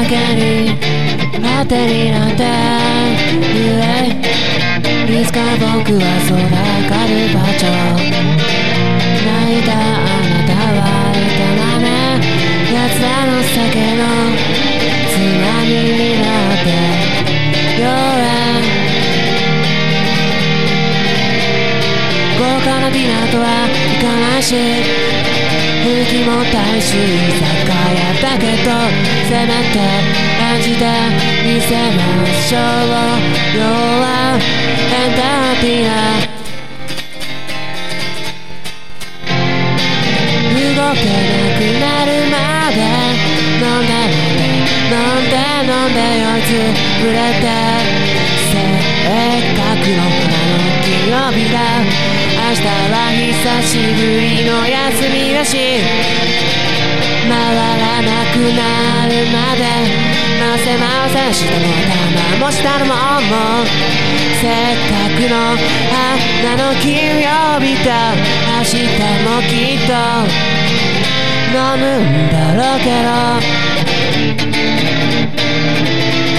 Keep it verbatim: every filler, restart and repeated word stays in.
けに当てになんていつか僕は空カルパチョ泣いたあなたは営め奴らの酒のつまみになって酔え豪華なディナーとはいかないし雰囲気も大衆居酒屋だけどせめてランチで見せましょう要はエンターテイナー動けなくなるまで飲んで飲んで飲んで飲んで酔いつぶれてせっかくの花の金曜日だ明日は久しぶりの休みだし回らなくなるまで回せ回せ下の頭も下のもんもせっかくの花の金曜日だ明日もきっと飲むんだろうけど